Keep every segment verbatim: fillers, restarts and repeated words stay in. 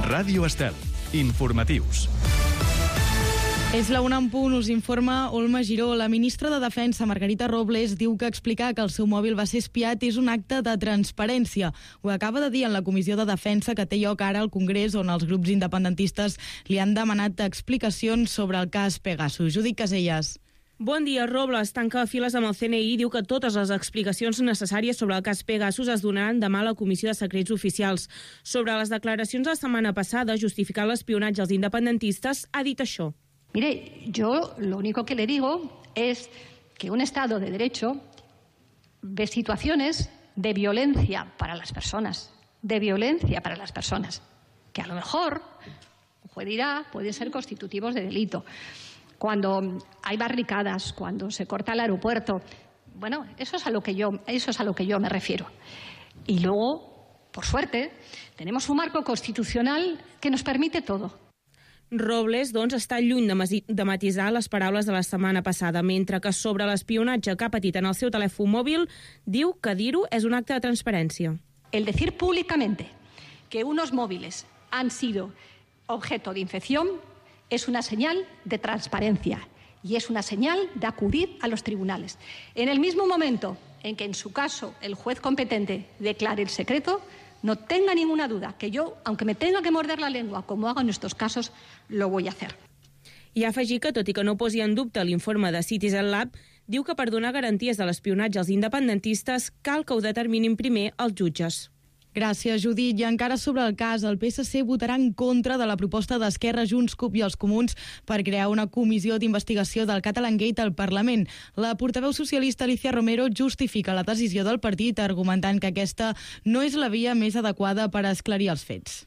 Ràdio Estel. Informatius. És la una en punt, us informa Olma Giró. La ministra de Defensa, Margarita Robles, diu que explicar que el seu mòbil va ser espiat és un acte de transparència. Ho acaba de dir en la Comissió de Defensa que té lloc ara al Congrés, on els grups independentistes li han demanat explicacions sobre el cas Pegasus. Judit Casellas. Bon dia. Robles tanca files amb el C N I i diu que totes les explicacions necessàries sobre el cas Pegasus es donaran demà a la Comissió de Secrets Oficials. Sobre les declaracions de la setmana passada justificant l'espionatge als independentistes, ha dit això. Mire, yo lo único que le digo es que un Estado de Derecho ve situaciones de violencia para las personas, de violencia para las personas, que a lo mejor, un juez dirá, pueden ser constitutivos de delito. Cuando hay barricadas, cuando se corta el aeropuerto, bueno, eso es a lo que yo, eso es a lo que yo me refiero. Y luego, por suerte, tenemos un marco constitucional que nos permite todo. Robles, doncs, està lluny de, de matisar les paraules de la setmana passada, mentre que sobre l'espionatge que ha patit en el seu telèfon mòbil diu que dir-ho és un acte de transparència. El decir públicamente que unos móviles han sido objeto de infección es una señal de transparencia y es una señal de acudir a los tribunales. En el mismo momento en que en su caso el juez competente declare el secreto, no tenga ninguna duda que yo, aunque me tenga que morder la lengua, como hago en estos casos, lo voy a hacer. I ha afegit que, tot i que no posi en dubte l'informe de Citizen Lab, diu que per donar garanties de l'espionatge als independentistes cal que ho determinin primer els jutges. Gràcies, Judit. I encara sobre el cas, el P S C votarà en contra de la proposta d'Esquerra, Junts, CUP i els Comuns per crear una comissió d'investigació del Catalangate al Parlament. La portaveu socialista Alicia Romero justifica la decisió del partit argumentant que aquesta no és la via més adequada per esclarir els fets.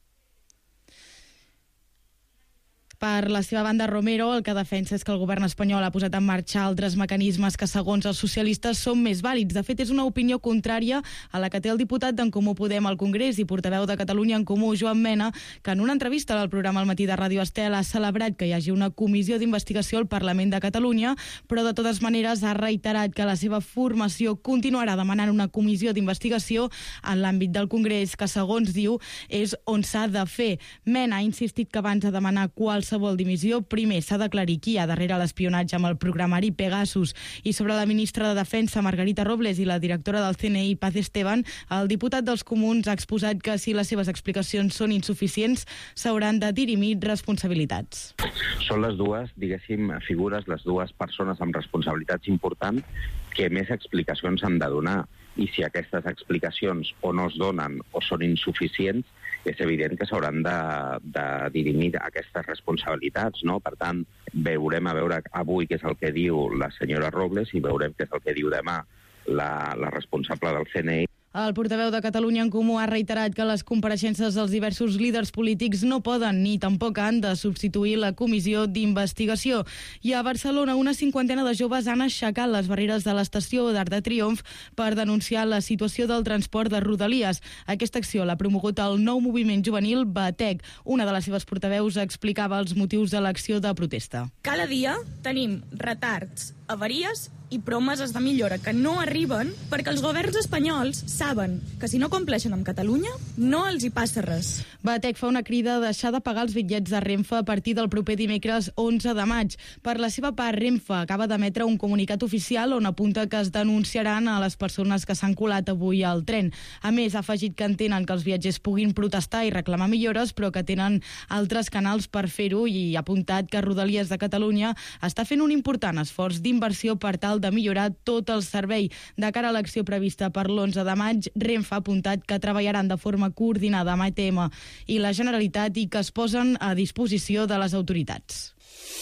Per la seva banda, Romero el que defensa és que el govern espanyol ha posat en marxa altres mecanismes que, segons els socialistes, són més vàlids. De fet, és una opinió contrària a la que té el diputat d'En Comú Podem al Congrés i portaveu de Catalunya en Comú, Joan Mena, que en una entrevista al programa Al matí de Ràdio Estel ha celebrat que hi hagi una comissió d'investigació al Parlament de Catalunya, però de totes maneres ha reiterat que la seva formació continuarà demanant una comissió d'investigació en l'àmbit del Congrés, que, segons diu, és on s'ha de fer. Mena ha insistit que abans de demanar qualsevol qualsevol dimissió, primer s'ha d'aclarir qui hi ha darrere l'espionatge amb el programari Pegasus. I sobre la ministra de Defensa, Margarita Robles, i la directora del C N I, Paz Esteban, el diputat dels Comuns ha exposat que si les seves explicacions són insuficients, s'hauran de dirimir responsabilitats. Són les dues, diguéssim, figures, les dues persones amb responsabilitats importants que més explicacions han de donar. I si aquestes explicacions o no es donen o són insuficients, és evident que s'hauran de, de dirimir aquestes responsabilitats, no? Per tant, veurem a veure avui què és el que diu la senyora Robles i veurem què és el que diu demà la, la responsable del C N I. El portaveu de Catalunya en Comú ha reiterat que les compareixences dels diversos líders polítics no poden ni tampoc han de substituir la comissió d'investigació. I a Barcelona, una cinquantena de joves han aixecat les barreres de l'estació d'Arc de Triomf per denunciar la situació del transport de Rodalies. Aquesta acció l'ha promogut el nou moviment juvenil Batec. Una de les seves portaveus explicava els motius de l'acció de protesta. Cada dia tenim retards, avaries i promeses de millora que no arriben perquè els governs espanyols saben que si no compleixen amb Catalunya no els hi passa res. Batec fa una crida a deixar de pagar els bitllets de Renfe a partir del proper dimecres onze de maig. Per la seva part, Renfe acaba d'emetre un comunicat oficial on apunta que es denunciaran a les persones que s'han colat avui al tren. A més, ha afegit que entenen que els viatgers puguin protestar i reclamar millores, però que tenen altres canals per fer-ho, i ha apuntat que Rodalies de Catalunya està fent un important esforç d'inversió per tal de millorar tot el servei. De cara a l'acció prevista per l'onze de maig, Renfe ha apuntat que treballaran de forma coordinada amb A T M i la Generalitat i que es posen a disposició de les autoritats.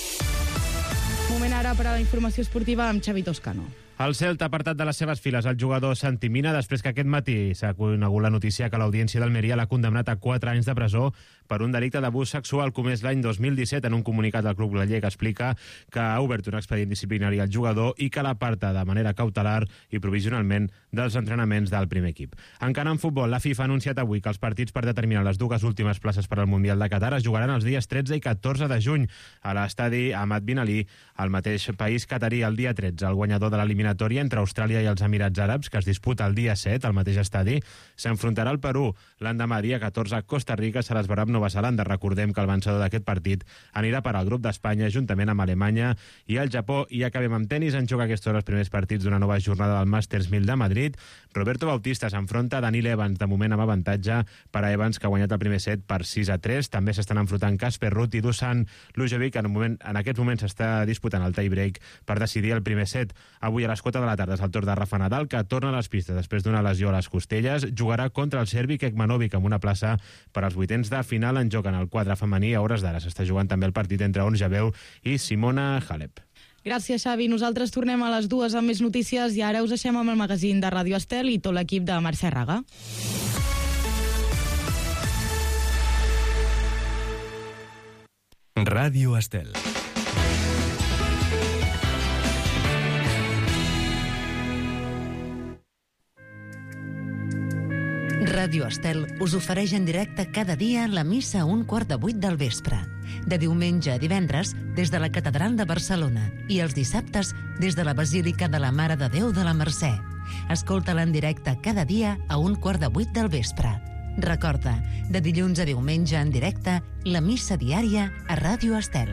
Moment ara per a la informació esportiva amb Xavi Toscano. El Celta ha apartat de les seves files el jugador Santi Mina després que aquest matí s'ha conegut la notícia que l'Audiència d'Almeria l'ha condemnat a quatre anys de presó per un delicte d'abús sexual comès l'any dos mil disset. En un comunicat del club gallec explica que ha obert un expedient disciplinari al jugador i que l'aparta de manera cautelar i provisionalment dels entrenaments del primer equip. Encara en futbol, la FIFA ha anunciat avui que els partits per determinar les dues últimes places per al Mundial de Qatar es jugaran els dies tretze i catorze de juny a l'estadi Ahmad Bin Ali, al mateix país catarí. El dia tretze, el guanyador de l'eliminació eliminatòria entre Austràlia i els Emirats Àrabs, que es disputa el dia set, al mateix estadi. S'enfrontarà el Perú l'endemà, dia catorze, a Costa Rica, se l'esbarà amb Nova Zelanda. Recordem que el vencedor d'aquest partit anirà per al grup d'Espanya, juntament amb Alemanya i el Japó. I acabem amb tenis. En joc a aquesta hora els primers partits d'una nova jornada del Masters mil de Madrid. Roberto Bautista s'enfronta a Daniil Evans, de moment amb avantatge per a Evans, que ha guanyat el primer set per sis a tres. També s'estan enfrontant Casper Ruud i Dusan Lujovic. En, un moment, en aquests moments s'està disputant el tie-break per decidir el primer set. Avui a les quatre de la tarda és el torn de Rafa Nadal, que torna a les pistes després d'una lesió a les costelles. Jugarà contra el serbi Kekmanovic amb una plaça per als vuitens de final. En joc en el quadre femení. A hores d'ara s'està jugant també el partit entre Ons Jabeur i Simona Halep. Gràcies, Xavi. Nosaltres tornem a les dues amb més notícies i ara us deixem amb el magazín de Ràdio Estel i tot l'equip de Mercè Raga. Ràdio Estel. Ràdio Estel us ofereix en directe cada dia la missa a un quart de vuit del vespre. De diumenge a divendres, des de la Catedral de Barcelona, i els dissabtes, des de la Basílica de la Mare de Déu de la Mercè. Escolta-la en directe cada dia a un quart de vuit del vespre. Recorda, de dilluns a diumenge en directe, la missa diària a Ràdio Estel.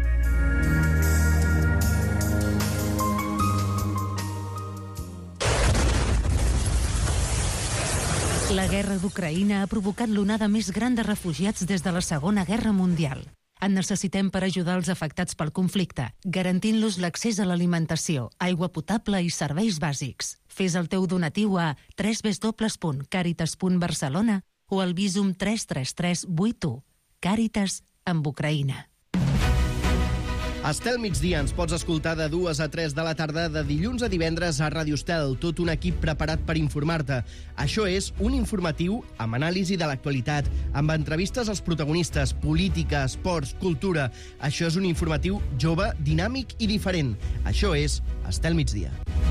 La guerra d'Ucraïna ha provocat l'onada més gran de refugiats des de la Segona Guerra Mundial. En necessitem per ajudar els afectats pel conflicte, garantint-los l'accés a l'alimentació, aigua potable i serveis bàsics. Fes el teu donatiu a w w w punt caritas punt barcelona o al Visum tres tres tres vuit u. Càritas amb Ucraïna. Estel Migdia ens pots escoltar de dues a tres de la tarda de dilluns a divendres a Ràdio Estel, tot un equip preparat per informar-te. Això és un informatiu amb anàlisi de l'actualitat, amb entrevistes als protagonistes, política, esports, cultura. Això és un informatiu jove, dinàmic i diferent. Això és Estel Migdia.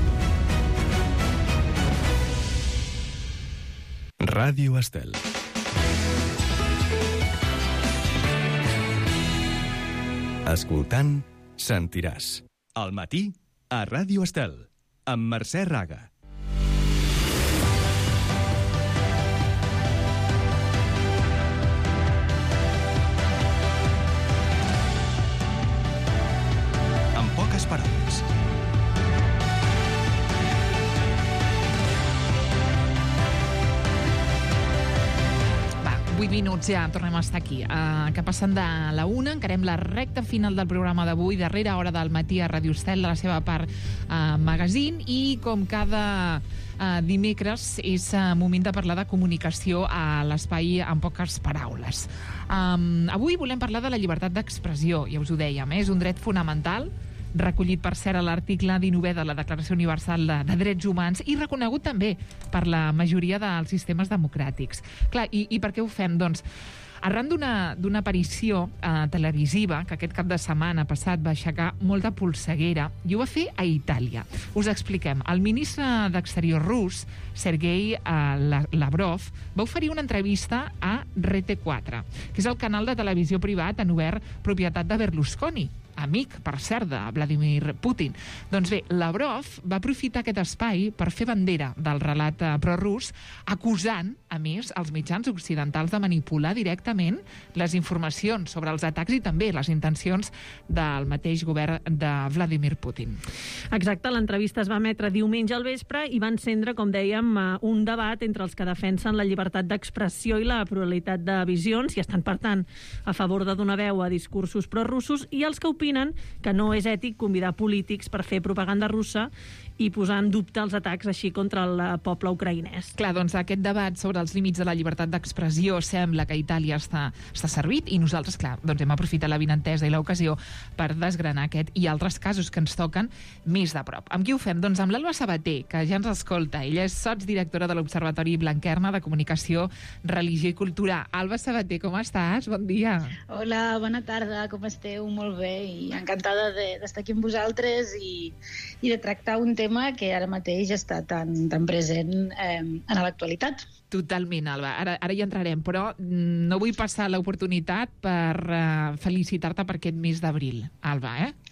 Ràdio Estel. Escoltant, sentiràs. Al matí, a Ràdio Estel, amb Mercè Raga. Amb poques paraules. vuit minuts ja, tornem a estar aquí. Uh, que passen de la una, encarem la recta final del programa d'avui, darrera hora del matí a Ràdio Estel, de la seva part uh, magazine, i com cada uh, dimecres és uh, moment de parlar de comunicació a l'espai amb poques paraules. Um, avui volem parlar de la llibertat d'expressió, ja us ho dèiem, eh? És un dret fonamental, recollit per cert a l'article dinou de la Declaració Universal de, de Drets Humans i reconegut també per la majoria dels sistemes democràtics. Clar, i, i per què ho fem? Doncs, arran d'una d'una aparició eh, televisiva que aquest cap de setmana passat va aixecar molta polseguera, i ho va fer a Itàlia. Us expliquem. El ministre d'Exterior rus, Sergei eh, Lavrov, va oferir una entrevista a R T quatre, que és el canal de televisió privat en obert propietat de Berlusconi, amic, per cert, de Vladimir Putin. Doncs bé, Lavrov va aprofitar aquest espai per fer bandera del relat prorús, acusant, a més, els mitjans occidentals de manipular directament les informacions sobre els atacs i també les intencions del mateix govern de Vladimir Putin. Exacte, l'entrevista es va emetre diumenge al vespre i va encendre, com dèiem, un debat entre els que defensen la llibertat d'expressió i la pluralitat de visions i estan, per tant, a favor de donar veu a discursos prorussos, i els que opinen que no és ètic convidar polítics per fer propaganda russa i posar en dubte els atacs així contra el poble ucraïnès. Clar, doncs aquest debat sobre els límits de la llibertat d'expressió sembla que a Itàlia està, està servit, i nosaltres, clar, doncs hem aprofitat la vinentesa i l'ocasió per desgranar aquest i altres casos que ens toquen més de prop. Amb qui ho fem? Doncs amb l'Alba Sabater, que ja ens escolta. Ella és sotsdirectora de l'Observatori Blanquerna de Comunicació, Religió i Cultura. Alba Sabater, com estàs? Bon dia. Hola, bona tarda, com esteu? Molt bé, i encantada d'estar aquí amb vosaltres i, i de tractar un tema que ara mateix està tan, tan present eh, en l'actualitat. Totalment, Alba. Ara, ara hi entrarem, però no vull passar l'oportunitat per uh, felicitar-te per aquest mes d'abril, Alba, eh?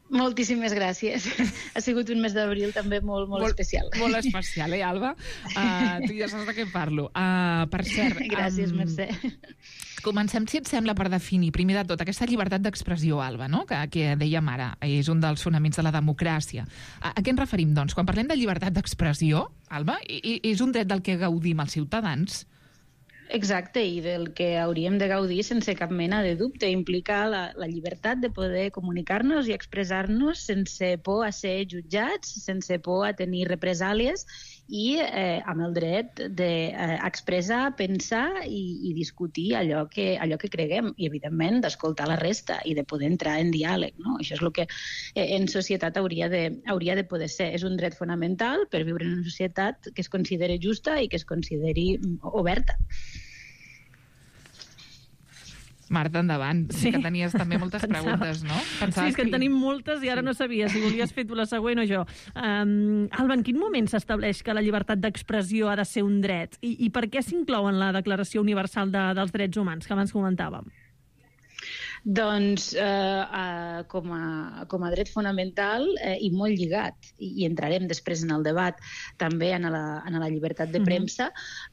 Moltíssimes gràcies. Ha sigut un mes d'abril també molt, molt, molt especial. Molt especial, eh, Alba? Uh, tu ja saps de què parlo. Uh, per cert... Gràcies, um, Mercè. Comencem, si et sembla, per definir, primer de tot, aquesta llibertat d'expressió, Alba, no? que, que dèiem ara, és un dels fonaments de la democràcia. A, a què ens referim, doncs? Quan parlem de llibertat d'expressió, Alba, i, és un dret del que gaudim els ciutadans? Exacte, i del que hauríem de gaudir sense cap mena de dubte. Implica la, la llibertat de poder comunicar-nos i expressar-nos sense por a ser jutjats, sense por a tenir represàlies i eh, amb el dret d'expressar, eh, pensar i, i discutir allò que, allò que creguem i, evidentment, d'escoltar la resta i de poder entrar en diàleg. No? Això és el que eh, en societat hauria de, hauria de poder ser. És un dret fonamental per viure en una societat que es consideri justa i que es consideri oberta. Marta, endavant. Sí. Que tenies també moltes Pensava. preguntes, no? Pensaves sí, és que en tenim moltes i ara no sabia si volies fer tu la següent o jo. Um, Alba, en quin moment s'estableix que la llibertat d'expressió ha de ser un dret? I, i per què s'inclou en la Declaració Universal de, dels Drets Humans, que abans comentàvem? Doncs eh, eh, com, a, com a dret fonamental eh, i molt lligat, i, i entrarem després en el debat també en la, en la llibertat de premsa,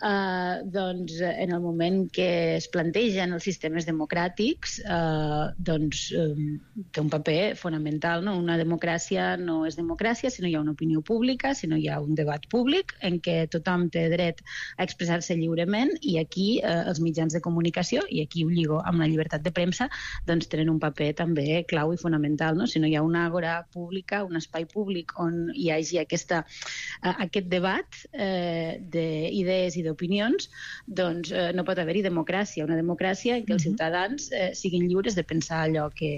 eh, doncs en el moment que es plantegen els sistemes democràtics eh, doncs eh, té un paper fonamental, no? Una democràcia no és democràcia si no hi ha una opinió pública, si no hi ha un debat públic en què tothom té dret a expressar-se lliurement, i aquí eh, els mitjans de comunicació, i aquí ho lligo amb la llibertat de premsa, doncs tenen un paper també clau i fonamental. No? Si no hi ha una àgora pública, un espai públic on hi hagi aquesta, uh, aquest debat eh, d'idees i d'opinions, doncs eh, no pot haver-hi democràcia. Una democràcia en què els ciutadans eh, siguin lliures de pensar allò que...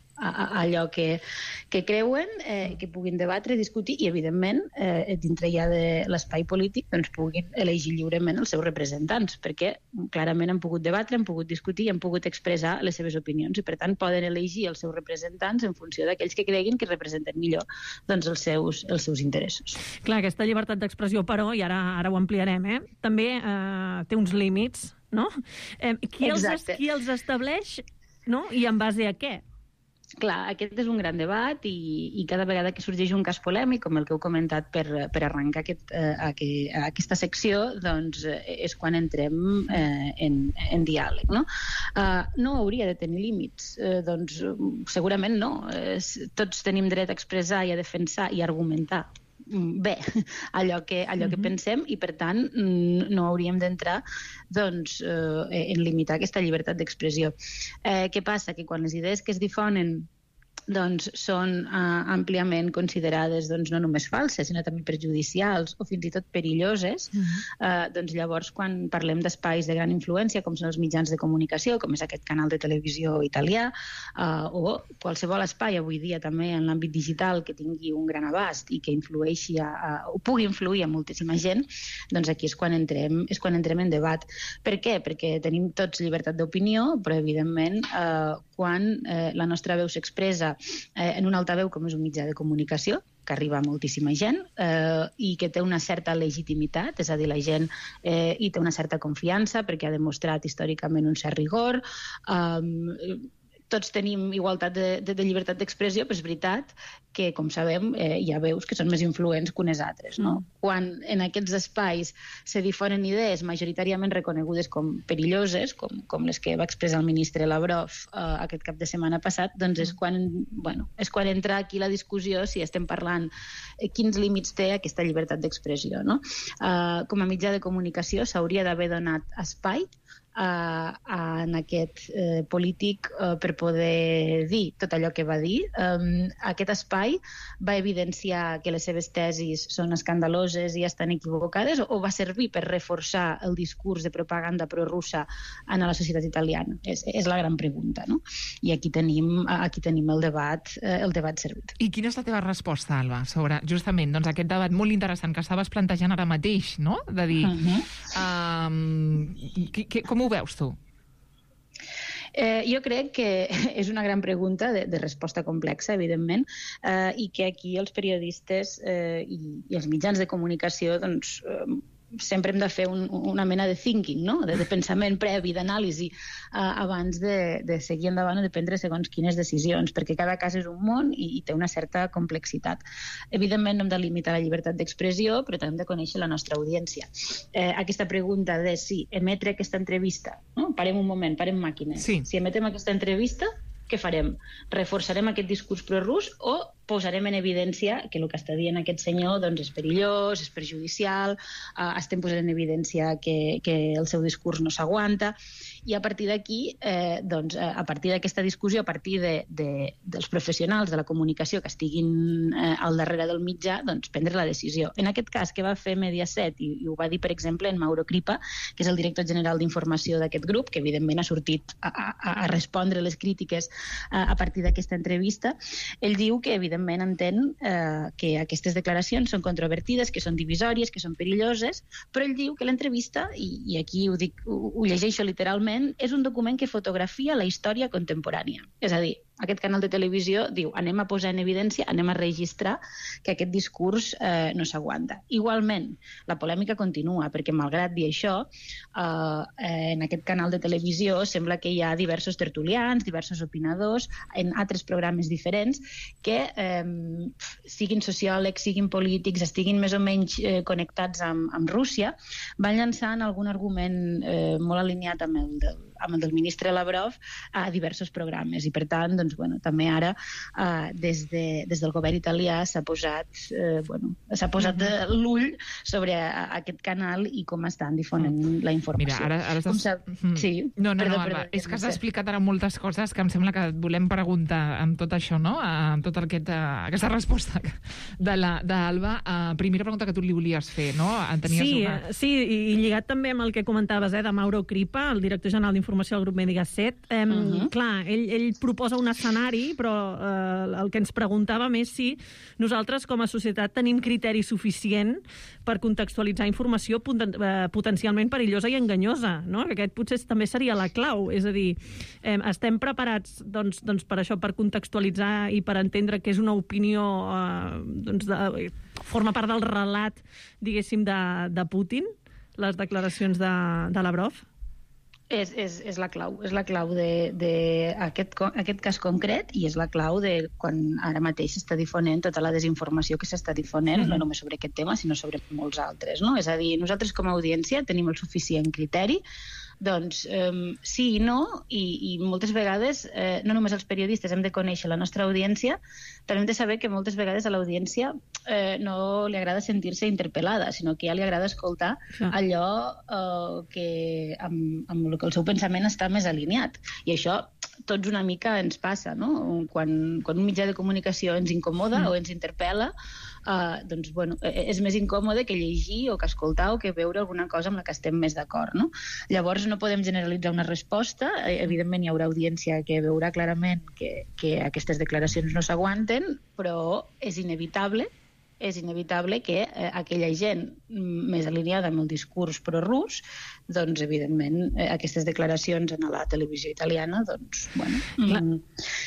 allò que, que creuen, eh, que puguin debatre, discutir i, evidentment, eh, dintre ja de l'espai polític, doncs puguin elegir lliurement els seus representants, perquè clarament han pogut debatre, han pogut discutir i han pogut expressar les seves opinions i, per tant, poden elegir els seus representants en funció d'aquells que creguin que representen millor doncs, els, seus, els seus interessos. Clar, aquesta llibertat d'expressió, però, i ara, ara ho ampliarem, eh, també eh, té uns límits, no? Eh, qui, els, qui els estableix, no? I en base a què? Clar, aquest és un gran debat i, i cada vegada que sorgeix un cas polèmic, com el que heu comentat per, per arrencar aquest, eh, aquest, aquesta secció, doncs eh, és quan entrem eh, en, en diàleg. No? Uh, no hauria de tenir límits, eh, doncs segurament no. Eh, tots tenim dret a expressar i a defensar i a argumentar bé allò que, allò que pensem i, per tant, no hauríem d'entrar doncs, eh, en limitar aquesta llibertat d'expressió. Eh, què passa? Que quan les idees que es difonen doncs, són uh, àmpliament considerades doncs, no només falses, sinó també perjudicials o fins i tot perilloses, uh-huh. uh, doncs llavors quan parlem d'espais de gran influència, com són els mitjans de comunicació, com és aquest canal de televisió italià, uh, o qualsevol espai avui dia també en l'àmbit digital que tingui un gran abast i que influeixi a, a, o pugui influir a moltíssima gent, doncs aquí és quan entrem, és quan entrem en debat. Per què? Perquè tenim tots llibertat d'opinió, però evidentment eh, quan eh, la nostra veu s'expressa eh, en un altaveu com és un mitjà de comunicació, que arriba a moltíssima gent eh, i que té una certa legitimitat, és a dir, la gent eh, hi té una certa confiança perquè ha demostrat històricament un cert rigor. Eh, tots tenim igualtat de, de, de llibertat d'expressió, però és veritat que, com sabem, eh, hi ha veus que són més influents que unes altres. No? Mm. Quan en aquests espais se difonen idees majoritàriament reconegudes com perilloses, com, com les que va expressar el ministre Lavrov eh, aquest cap de setmana passat, doncs és quan, bueno, és quan entra aquí la discussió si estem parlant eh, quins límits té aquesta llibertat d'expressió. No? Eh, com a mitjà de comunicació s'hauria d'haver donat espai Uh, en aquest uh, polític uh, per poder dir tot allò que va dir. Um, aquest espai va evidenciar que les seves tesis són escandaloses i estan equivocades, o va servir per reforçar el discurs de propaganda prorussa en la societat italiana? És, és la gran pregunta, no? I aquí tenim, aquí tenim el debat, uh, el debat servit. I quina és la teva resposta, Alba, sobre justament doncs, aquest debat molt interessant que estaves plantejant ara mateix, no? De dir, uh-huh. um, que, que, com ho veus tu? Eh, jo crec que és una gran pregunta de, de resposta complexa, evidentment, eh, i que aquí els periodistes eh, i, i els mitjans de comunicació doncs, eh, sempre hem de fer un, una mena de thinking, no? de, de pensament previ, d'anàlisi, uh, abans de, de seguir endavant o de prendre segons quines decisions, perquè cada cas és un món i, i té una certa complexitat. Evidentment no hem de limitar la llibertat d'expressió, però també hem de conèixer la nostra audiència. Eh, aquesta pregunta de si emetre aquesta entrevista, no? Parem un moment, parem màquines. Sí. Si emetem aquesta entrevista, què farem? Reforçarem aquest discurs prorús o posarem en evidència que el que està dient aquest senyor doncs, és perillós, és perjudicial, eh, estem posant en evidència que, que el seu discurs no s'aguanta, i a partir d'aquí, eh, doncs, a partir d'aquesta discussió, a partir de, de, dels professionals de la comunicació que estiguin eh, al darrere del mitjà, doncs, prendre la decisió. En aquest cas, que va fer Mediaset, i, i ho va dir, per exemple, en Mauro Cripa, que és el director general d'informació d'aquest grup, que evidentment ha sortit a, a, a respondre les crítiques a, a partir d'aquesta entrevista, ell diu que, evidentment, entén eh, que aquestes declaracions són controvertides, que són divisòries, que són perilloses, però ell diu que l'entrevista, i, i aquí ho, dic, ho, ho llegeixo literalment, és un document que fotografia la història contemporània. És a dir, aquest canal de televisió diu anem a posar en evidència, anem a registrar que aquest discurs eh, no s'aguanta. Igualment, la polèmica continua, perquè malgrat dir això, eh, en aquest canal de televisió sembla que hi ha diversos tertulians, diversos opinadors, en altres programes diferents, que eh, siguin sociòlegs, siguin polítics, estiguin més o menys eh, connectats amb, amb Rússia, van llançant algun argument eh, molt alineat amb el del amb el del ministre Lavrov a diversos programes. I, per tant, doncs, bueno, també ara eh, des, de, des del govern italià s'ha posat, eh, bueno, s'ha posat uh-huh. l'ull sobre a, a aquest canal i com estan difonent uh-huh. la informació. Mira, ara, ara estàs... Sap... uh-huh. Sí. No, no, perdó, no, Alba, perdó, és que has no sé. explicat ara moltes coses que em sembla que et volem preguntar amb tot això, no? Amb tota aquest, aquesta resposta de l'Alba. Uh, primera pregunta que tu li volies fer, no? Tenies sí, una... sí, i lligat també amb el que comentaves eh, de Mauro Cripa, el director general d'informació del grup Mediaset. Eh, uh-huh. Clar, ell, ell proposa un escenari, però eh, el que ens preguntàvem és si nosaltres com a societat tenim criteri suficient per contextualitzar informació poten eh, potencialment perillosa i enganyosa, no? Aquest potser també seria la clau, és a dir, eh, estem preparats doncs, doncs per això, per contextualitzar i per entendre que és una opinió eh, doncs de, forma part del relat, diguéssim, de, de Putin, les declaracions de, de Lavrov? És, és, és la clau, és la clau d'aquest aquest cas concret i és la clau de quan ara mateix s'està difonent tota la desinformació que s'està difonent, mm-hmm. no només sobre aquest tema, sinó sobre molts altres, no? És a dir, nosaltres com a audiència tenim el suficient criteri, doncs um, sí i no, i, i moltes vegades, eh, no només els periodistes hem de conèixer la nostra audiència, també hem de saber que moltes vegades a l'audiència eh, no li agrada sentir-se interpel·lada, sinó que ja li agrada escoltar sí. allò eh, que amb, amb el que el seu pensament està més alineat. I això tots una mica ens passa, no? Quan, quan un mitjà de comunicació ens incomoda mm. o ens interpel·la, Uh, doncs, bueno, és més incòmode que llegir o que escoltar o que veure alguna cosa amb la que estem més d'acord, no? Llavors no podem generalitzar una resposta, evidentment hi haurà audiència que veurà clarament que, que aquestes declaracions no s'aguanten, però és inevitable és inevitable que eh, aquella gent més alineada amb el discurs prorús, doncs, evidentment, eh, aquestes declaracions en la televisió italiana, doncs, bueno, mm,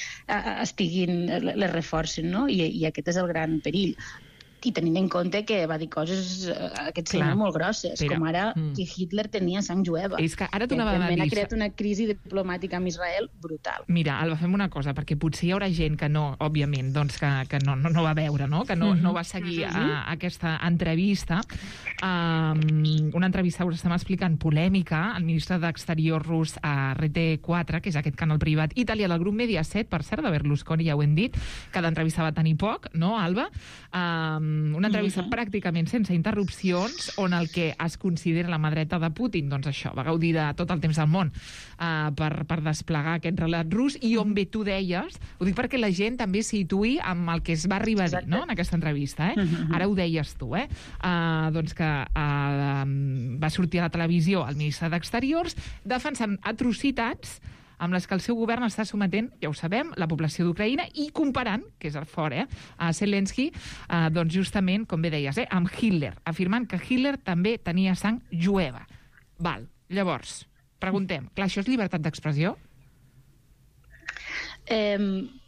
estiguin, les reforcin, no? I, i aquest és el gran perill. I tenint en compte que va dir coses aquest senyor molt grosses, però, com ara mm. que Hitler tenia sang jueva. És que ara t'anava a dir... ha creat una crisi diplomàtica amb Israel brutal. Mira, Alba, fem una cosa, perquè potser hi haurà gent que no, òbviament, doncs que, que no, no, no va veure, no? Que no, mm-hmm. no va seguir mm-hmm. a, aquesta entrevista. Um, una entrevista, us estem explicant, polèmica, el ministre d'Exterior rus a R T quatre, que és aquest canal privat italià del grup Mediaset, per cert, de Berlusconi, ja ho hem dit, que l'entrevista va tenir poc, no, Alba? Um, una entrevista mm-hmm. pràcticament sense interrupcions, on el que es considera la mà dreta de Putin, doncs això, va gaudir de tot el temps del món uh, per, per desplegar aquest relat rus, i on bé tu deies, ho dic perquè la gent també s'hi situï amb el que es va arribar a dir, no?, en aquesta entrevista, eh? Mm-hmm. Ara ho deies tu, eh? Uh, doncs que uh, va sortir a la televisió el ministre d'Exteriors defensant atrocitats amb les que el seu govern està sometent, ja ho sabem, la població d'Ucraïna, i comparant, que és el fort, eh, a Zelensky, eh, doncs justament, com bé deies, eh, amb Hitler, afirmant que Hitler també tenia sang jueva. Val, llavors, preguntem, clar, això és llibertat d'expressió? Eh,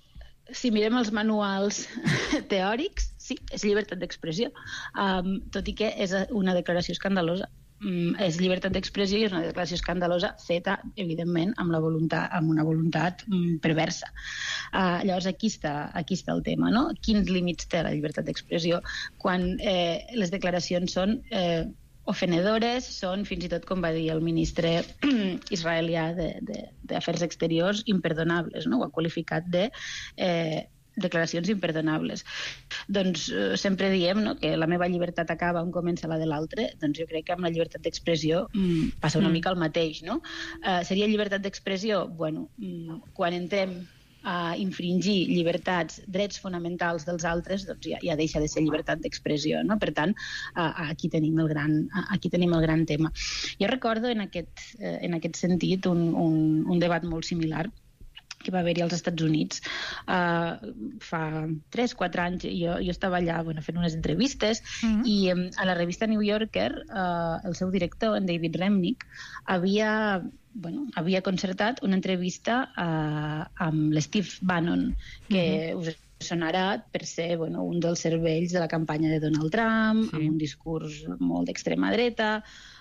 si mirem els manuals teòrics, sí, és llibertat d'expressió, um, tot i que és una declaració escandalosa. Mm, és llibertat d'expressió i és una declaració escandalosa feta, evidentment, amb, la voluntat, amb una voluntat mm, perversa. Uh, llavors, aquí està, aquí està el tema, no? Quins límits té la llibertat d'expressió quan eh, les declaracions són eh, ofenedores, són, fins i tot, com va dir el ministre israelià d'Afers Exteriors, imperdonables, no? Ho ha qualificat de... Eh, declaracions imperdonables. Doncs eh, sempre diem, no?, que la meva llibertat acaba on comença la de l'altre, doncs jo crec que amb la llibertat d'expressió mm, passa una mm. mica el mateix, no? Eh, seria llibertat d'expressió? Bueno, mm, quan entrem a infringir llibertats, drets fonamentals dels altres, doncs ja, ja deixa de ser llibertat d'expressió, no? Per tant, eh, aquí, tenim el gran, aquí tenim el gran tema. Jo recordo en aquest, eh, en aquest sentit un, un, un debat molt similar que va haver-hi als Estats Units uh, fa tres quatre anys. Jo, jo estava allà bueno, fent unes entrevistes uh-huh. i um, a la revista New Yorker uh, el seu director, en David Remnick, havia, bueno, havia concertat una entrevista uh, amb l'Steve Bannon, que uh-huh. us sonarà per ser bueno, un dels cervells de la campanya de Donald Trump, sí. amb un discurs molt d'extrema dreta.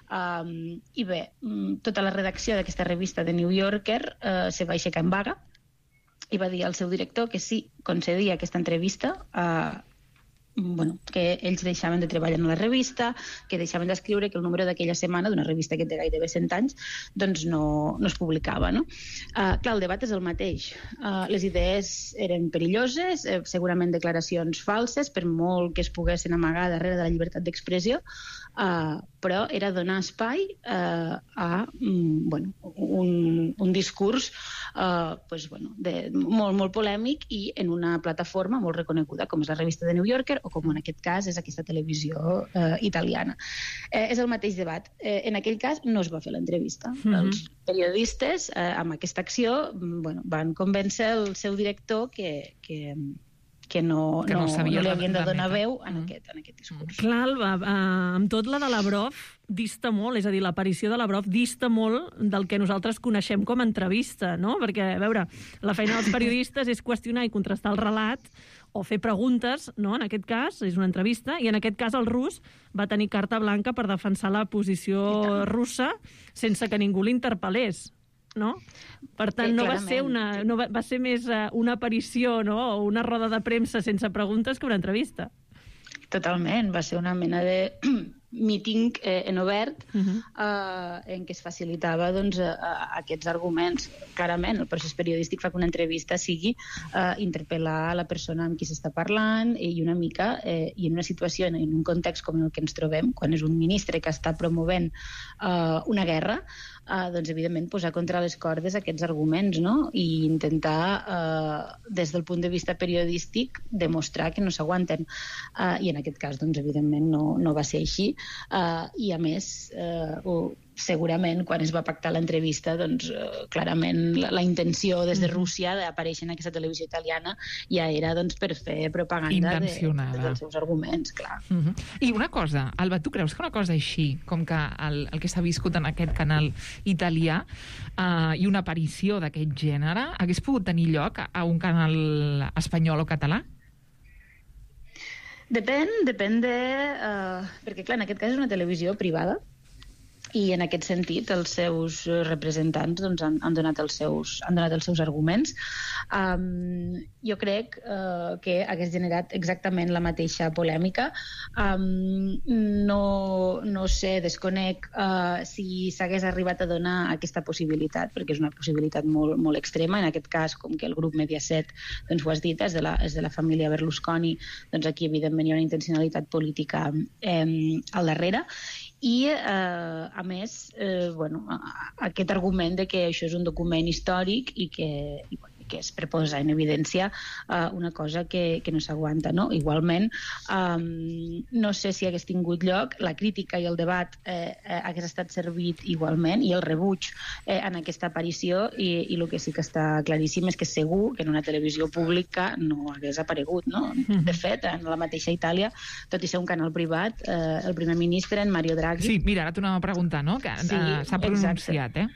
Um, I bé, tota la redacció d'aquesta revista de New Yorker uh, se va aixecar en vaga i va dir al seu director que sí, concedia aquesta entrevista, uh, bueno, que ells deixaven de treballar en la revista, que deixaven d'escriure, que el número d'aquella setmana, d'una revista que té gairebé cent anys, doncs no, no es publicava, no? Uh, clar, el debat és el mateix. Uh, les idees eren perilloses, eh, segurament declaracions falses, per molt que es poguessin amagar darrere de la llibertat d'expressió, Uh, però era donar espai uh, a um, bueno, un, un discurs uh, pues, bueno, de, molt, molt polèmic i en una plataforma molt reconeguda com és la revista de New Yorker o com en aquest cas és aquesta televisió uh, italiana. Eh, és el mateix debat. Eh, en aquell cas no es va fer l'entrevista. Mm-hmm. Els periodistes eh, amb aquesta acció bueno, van convèncer el seu director que... que que no, que no, no, no li havien de donar meta. veu en, mm. aquest, en aquest discurs. Clar, Alba, eh, amb tot la de Lavrov dista molt, és a dir, l'aparició de Lavrov dista molt del que nosaltres coneixem com a entrevista, no? Perquè, a veure, la feina dels periodistes és qüestionar i contrastar el relat o fer preguntes, no? En aquest cas, és una entrevista, i en aquest cas el rus va tenir carta blanca per defensar la posició russa sense que ningú l'interpel·lés. No? Per tant, sí, no va ser una, no va, va ser més uh, una aparició, no? O una roda de premsa sense preguntes que una entrevista. Totalment, va ser una mena de míting eh, en obert uh-huh. eh, en què es facilitava doncs, eh, aquests arguments. Clarament, el procés periodístic fa que una entrevista sigui eh, interpel·lar la persona amb qui s'està parlant i una mica, eh, i en una situació, en un context com el que ens trobem, quan és un ministre que està promovent eh, una guerra, Uh, doncs, evidentment, posar contra les cordes aquests arguments, no? I intentar, uh, des del punt de vista periodístic, demostrar que no s'aguanten. Uh, I en aquest cas, doncs, evidentment, no, no va ser així. Uh, I, a més, uh, uh, segurament, quan es va pactar l'entrevista, doncs, uh, clarament, la, la intenció des de Rússia d'aparèixer en aquesta televisió italiana ja era, doncs, per fer propaganda de, de, dels seus arguments, clar. Uh-huh. I una cosa, Alba, tu creus que una cosa així, com que el, el que s'ha viscut en aquest canal italià uh, i una aparició d'aquest gènere hagués pogut tenir lloc a un canal espanyol o català? Depèn, depèn de... Uh, perquè, clar, en aquest cas és una televisió privada i en aquest sentit els seus representants doncs, han, han, donat els seus, han donat els seus arguments. Um, jo crec uh, que hagués generat exactament la mateixa polèmica. Um, no, no sé, desconec uh, si s'hagués arribat a donar aquesta possibilitat, perquè és una possibilitat molt, molt extrema. En aquest cas, com que el grup Mediaset, doncs ho has dit, és de la, és de la família Berlusconi, doncs aquí evidentment hi ha una intencionalitat política eh, al darrere. I, eh, a més, eh, bueno, aquest argument de que això és un document històric i que, i, bueno, que es proposa en evidència uh, una cosa que, que no s'aguanta, no? Igualment, um, no sé si hagués tingut lloc, la crítica i el debat eh, eh, hagués estat servit igualment, i el rebuig eh, en aquesta aparició, i, i el que sí que està claríssim és que segur que en una televisió pública no hagués aparegut, no? De fet, en la mateixa Itàlia, tot i ser un canal privat, eh, el primer ministre, en Mario Draghi... Sí, mira, ara t'ho anava a preguntar, no? Que sí, uh, s'ha pronunciat, exacte. eh?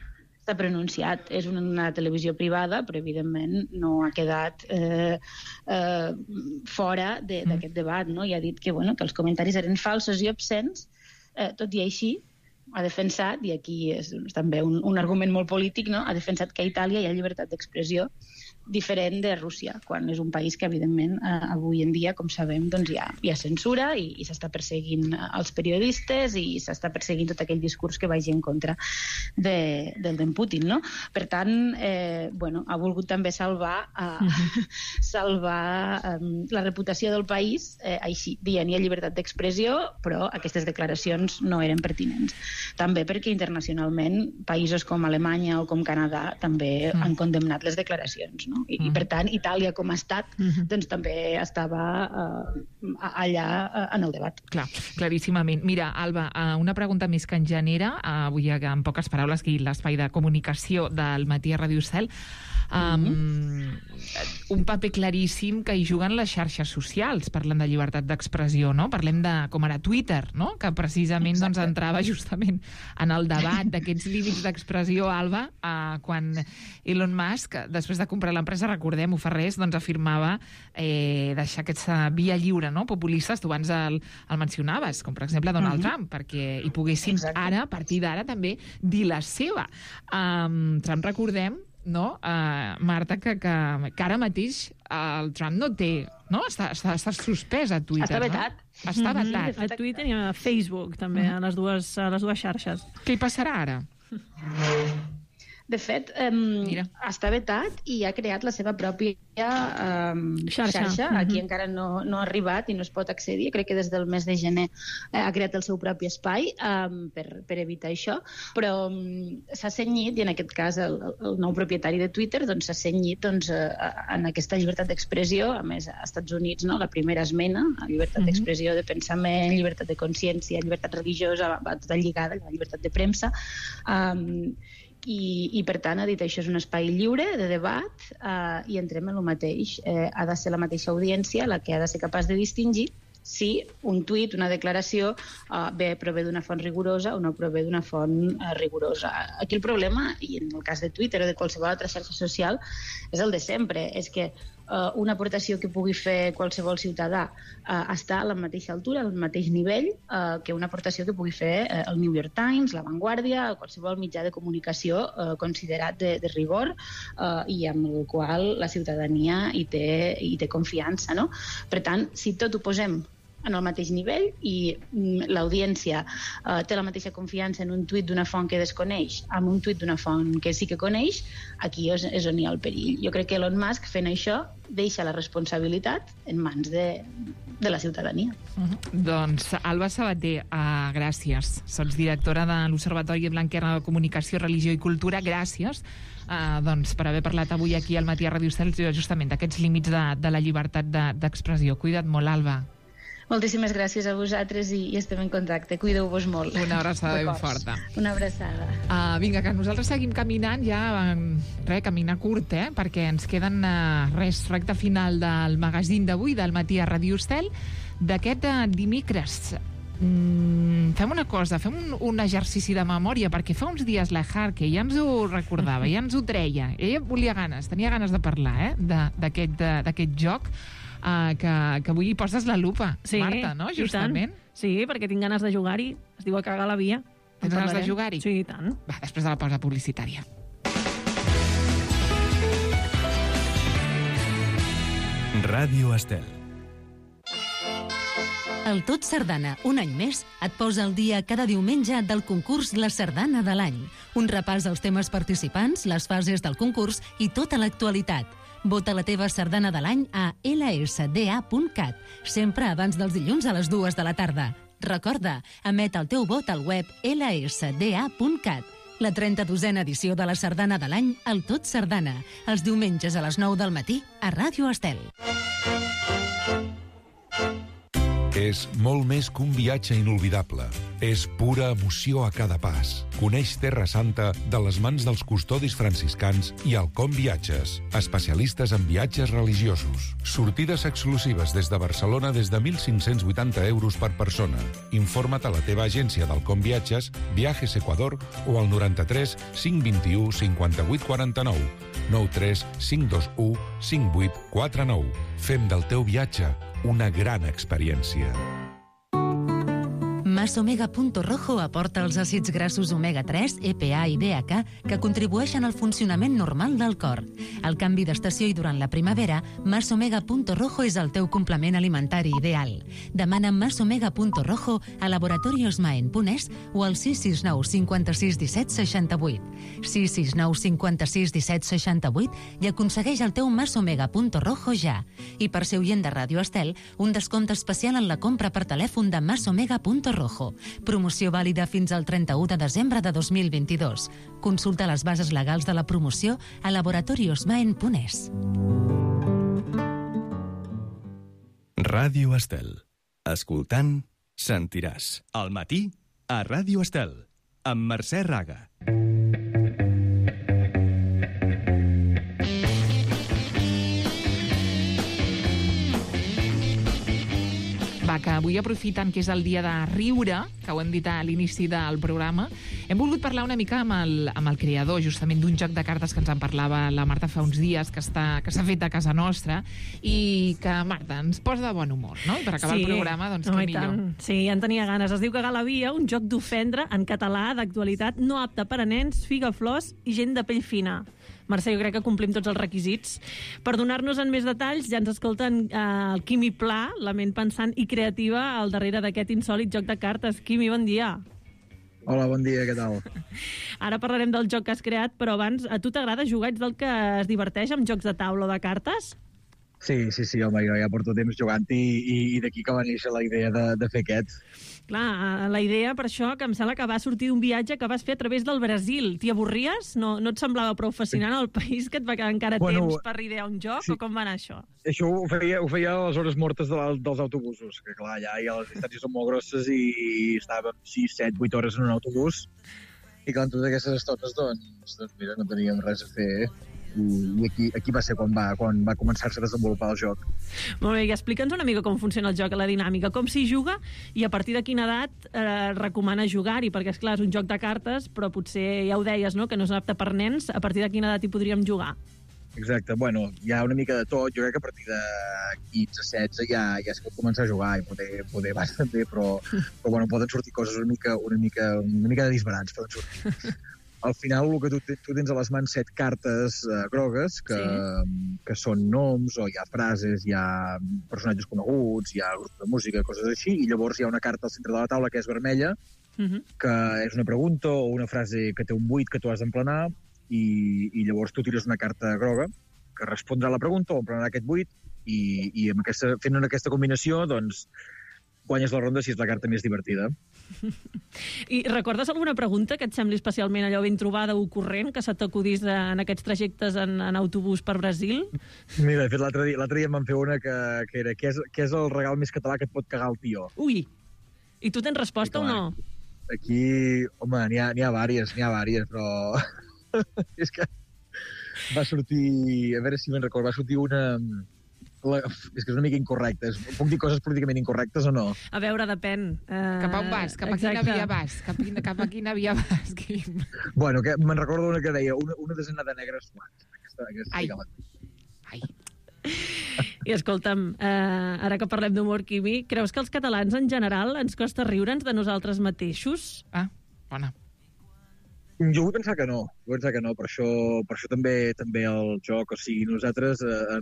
s'ha pronunciat. És una televisió privada, però evidentment no ha quedat eh, eh, fora d'aquest debat, no? I ha dit que, bueno, que els comentaris eren falsos i obscens, eh, tot i així ha defensat, i aquí és també un, un argument molt polític, no? Ha defensat que a Itàlia hi ha llibertat d'expressió diferent de Rússia, quan és un país que, evidentment, eh, avui en dia, com sabem, doncs hi ha, hi ha censura i, i s'està perseguint els periodistes i s'està perseguint tot aquell discurs que vagi en contra de, del d'en Putin, no? Per tant, eh, bueno, ha volgut també salvar, eh, uh-huh. salvar eh, la reputació del país, eh, així, dient hi ha llibertat d'expressió, però aquestes declaracions no eren pertinents. També perquè internacionalment països com Alemanya o com Canadà també uh-huh. han condemnat les declaracions, no? I, uh-huh. I per tant, Itàlia com a estat uh-huh. doncs també estava uh, allà uh, en el debat. Clar, claríssimament. Mira, Alba, uh, una pregunta més que en genera, uh, avui en poques paraules, que l'espai de comunicació del Matí a Ràdio Estel, um, uh-huh. un paper claríssim que hi juguen les xarxes socials, parlant de llibertat d'expressió, no? Parlem de, com ara Twitter, no? Que precisament doncs, entrava justament en el debat d'aquests límits d'expressió, Alba, uh, quan Elon Musk, després de comprar l'empresa, recordem, ho fa res, doncs afirmava eh, deixar aquesta via lliure, no? Populistes, tu abans el, el mencionaves, com per exemple Donald uh-huh. Trump, perquè hi poguessin Exacte. Ara, a partir d'ara, també dir la seva. Um, Trump, recordem, no, uh, Marta, que, que, que ara mateix el Trump no té, no? Està, està, està suspès a Twitter, està vetat. No? Està vetat. Mm-hmm. A Twitter i a Facebook, també, mm-hmm. a, les dues, a les dues xarxes. Què hi passarà ara? De fet, um, està vetat i ha creat la seva pròpia um, xarxa. xarxa. Aquí mm-hmm. encara no, no ha arribat i no es pot accedir. Crec que des del mes de gener eh, ha creat el seu propi espai um, per, per evitar això. Però um, s'ha cenyit, i en aquest cas el, el nou propietari de Twitter doncs, s'ha cenyit doncs, uh, en aquesta llibertat d'expressió. A més, als Estats Units, no, la primera esmena, la llibertat mm-hmm. d'expressió, de pensament, llibertat de consciència, llibertat religiosa, va, va tota lligada, la llibertat de premsa. Um, I, i per tant ha dit això és un espai lliure de debat eh, i entrem en el mateix. Eh, ha de ser la mateixa audiència la que ha de ser capaç de distingir si un tuit, una declaració eh, bé prové d'una font rigorosa o no prové d'una font eh, rigorosa. Aquí el problema, i en el cas de Twitter o de qualsevol altra xarxa social, és el de sempre, és que Uh, una aportació que pugui fer qualsevol ciutadà uh, està a la mateixa altura, al mateix nivell uh, que una aportació que pugui fer uh, el New York Times, La Vanguardia, qualsevol mitjà de comunicació uh, considerat de, de rigor uh, i amb el qual la ciutadania hi té, hi té confiança, no? Per tant, si tot ho posem en el mateix nivell i mm, l'audiència eh, té la mateixa confiança en un tuit d'una font que desconeix amb un tuit d'una font que sí que coneix, aquí és, és on hi ha el perill. Jo crec que Elon Musk, fent això, deixa la responsabilitat en mans de, de la ciutadania. Uh-huh. Doncs, Alba Sabater, uh, gràcies. Sots directora de l'Observatori Blanquerna de Comunicació, Religió i Cultura. Gràcies uh, doncs, per haver parlat avui aquí al Matí a Ràdio Estel justament d'aquests límits de, de la llibertat de, d'expressió. Cuida't molt, Alba. Moltíssimes gràcies a vosaltres i, i estem en contacte. Cuideu-vos molt. Una abraçada ben forta. Una abraçada. Uh, vinga, que nosaltres seguim caminant ja, um, res, caminar curt, eh? Perquè ens queden uh, res, recta final del magazín d'avui, del Matí a Ràdio Estel, d'aquest uh, dimecres. Mm, fem una cosa, fem un, un exercici de memòria, perquè fa uns dies la Harke ja ens ho recordava, ja ens ho treia. Ella volia ganes, tenia ganes de parlar, eh? d'aquest joc. Uh, que, que avui hi poses la lupa, sí, Marta, no? Justament. Sí, perquè tinc ganes de jugar-hi. Es diu a cagar la via. Tens ganes de jugar-hi? Sí, i tant. Va, després de la pausa publicitària. Ràdio Estel. El Tot Sardana, un any més, et posa al dia cada diumenge del concurs La Sardana de l'any. Un repàs als temes participants, les fases del concurs i tota l'actualitat. Vota la teva sardana de l'any a ela esse de a punt cat, sempre abans dels dilluns a les dues de la tarda. Recorda, emet el teu vot al web ela esse de a punt cat. La trenta-dosena edició de la sardana de l'any, el Tot Sardana, els diumenges a les nou del matí a Ràdio Estel. És molt més que un viatge inolvidable. És pura emoció a cada pas. Coneix Terra Santa de les mans dels custodis franciscans i Alcom Viatges, especialistes en viatges religiosos. Sortides exclusives des de Barcelona des de mil cinc-cents vuitanta euros per persona. Informa't a la teva agència d'Alcom Viatges, Viajes Ecuador o al noranta-tres cinc vint-i-u cinquanta-vuit quaranta-nou. nou tres cinc dos u cinc vuit quatre nou. Fem del teu viatge una gran experiència. Masomega.rojo aporta els àcids grassos omega tres, E P A i D H A que contribueixen al funcionament normal del cor. Al canvi d'estació i durant la primavera, Masomega.rojo és el teu complement alimentari ideal. Demana Masomega.rojo a Laboratorios Maen Punès o al sis sis nou cinquanta-sis disset seixanta-vuit. sis sis nou cinquanta-sis disset seixanta-vuit i aconsegueix el teu Masomega.rojo ja. I per ser oient de Ràdio Estel, un descompte especial en la compra per telèfon de Masomega.rojo. Promoció vàlida fins al trenta-u de desembre de dos mil vint-i-dos. Consulta les bases legals de la promoció a Laboratorios Maen Punès. Ràdio Estel. Escoltant, sentiràs. Al matí, a Ràdio Estel, amb Mercè Raga. Va, que avui, aprofitant que és el dia de riure, que ho hem dit a l'inici del programa, hem volgut parlar una mica amb el, amb el creador, justament, d'un joc de cartes que ens en parlava la Marta fa uns dies, que està que s'ha fet a casa nostra, i que, Marta, ens posa de bon humor, no? I per acabar sí, el programa, doncs, no, què millor. Tant. Sí, ja en tenia ganes. Es diu que Galavia, un joc d'ofendre en català, d'actualitat, no apte per a nens, figaflors i gent de pell fina. Mercè, jo crec que complim tots els requisits. Per donar-nos en més detalls, ja ens escolten eh, el Quimi Pla, la ment pensant i creativa al darrere d'aquest insòlit joc de cartes. Quimi, bon dia. Hola, bon dia, què tal? Ara parlarem del joc que has creat, però abans, a tu t'agrada jugar? Ets del que es diverteix amb jocs de taula o de cartes? Sí, sí, sí, home, jo ja porto temps jugant i, i, i d'aquí que va néixer la idea de, de fer aquest. Clar, la idea per això que em sembla que va sortir d'un viatge que vas fer a través del Brasil. T'hi avorries? No, no et semblava prou fascinant el país que et va quedar encara bueno, temps per idear un joc? Sí. O com va anar això? Això ho feia, ho feia a les hores mortes de, dels autobusos, que clar, ja, ja les distàncies són molt grosses i estàvem sis, set, vuit hores en un autobús i clar, en totes aquestes estones, doncs, doncs mira, no teníem res a fer. I aquí, aquí va ser quan va, quan va començar-se a desenvolupar el joc. Molt bé, i explica'ns una mica com funciona el joc, la dinàmica, com s'hi juga i a partir de quina edat eh, recomana jugar-hi, perquè és clar, és un joc de cartes, però potser ja ho deies, no?, que no és apte per nens, a partir de quina edat hi podríem jugar? Exacte, bueno, hi ha una mica de tot, jo crec que a partir de quinze, setze ja, ja es pot començar a jugar i poder, poder bastant bé, però, però bueno, poden sortir coses una mica, una mica, una mica de disbarats, poden sortir. Al final, el que tu, tu tens a les mans set cartes uh, grogues, que, sí. que són noms, o hi ha frases, hi ha personatges coneguts, hi ha grups de música, coses així, i llavors hi ha una carta al centre de la taula que és vermella, uh-huh. que és una pregunta o una frase que té un buit que tu has d'emplenar, i, i llavors tu tires una carta groga que respondrà a la pregunta o emplenarà aquest buit, i, i amb aquesta, fent aquesta combinació, doncs, guanyes la ronda si és la carta més divertida. I recordes alguna pregunta que et sembli especialment allò ben trobada o corrent que se t'acudís en aquests trajectes en, en autobús per Brasil? Mira, de fet, l'altre dia, l'altre dia em van fer una que, que era què és, què és el regal més català que et pot cagar el tio? Ui! I tu tens resposta o no? Aquí, home, n'hi ha, n'hi ha vàries, n'hi ha vàries, però és que va sortir, a veure si me'n recordo, va sortir una... La, és que és una mica incorrecta. Puc dir coses políticament incorrectes o no? A veure, depèn. Uh, cap a on vas? Cap a exacte. Quina via vas? Cap, cap a quina via vas? Bueno, que me'n recordo una que deia una, una desena de negres suats. Aquesta, aquesta Ai. Ai. I escolta'm, uh, ara que parlem d'humor, Quimi, creus que els catalans en general ens costa riure'ns de nosaltres mateixos? Ah, bona. Jo vull pensar que no, vull pensar que no, per això, per això també també el joc, o sigui, nosaltres eh,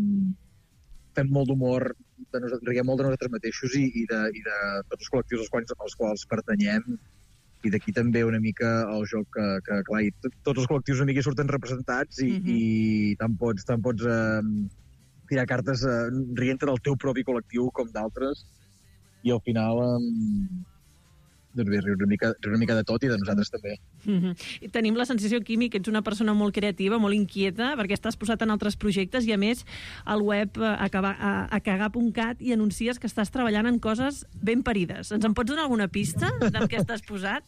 fem molt d'humor, riguem molt de nosaltres mateixos i, i, de, i de tots els col·lectius als quals, als quals pertanyem, i d'aquí també una mica el joc que, que clar, i tots els col·lectius una mica surten representats i, mm-hmm. i tant pots, tant pots eh, tirar cartes eh, rient del teu propi col·lectiu com d'altres, i al final... Eh, doncs bé, riure una mica, riure una mica de tot i de nosaltres també. Mm-hmm. I tenim la sensació, Quimi, que ets una persona molt creativa, molt inquieta, perquè estàs posat en altres projectes i, a més, al web a cagar punt cat i anuncies que estàs treballant en coses ben parides. Ens en pots donar alguna pista del que estàs posat?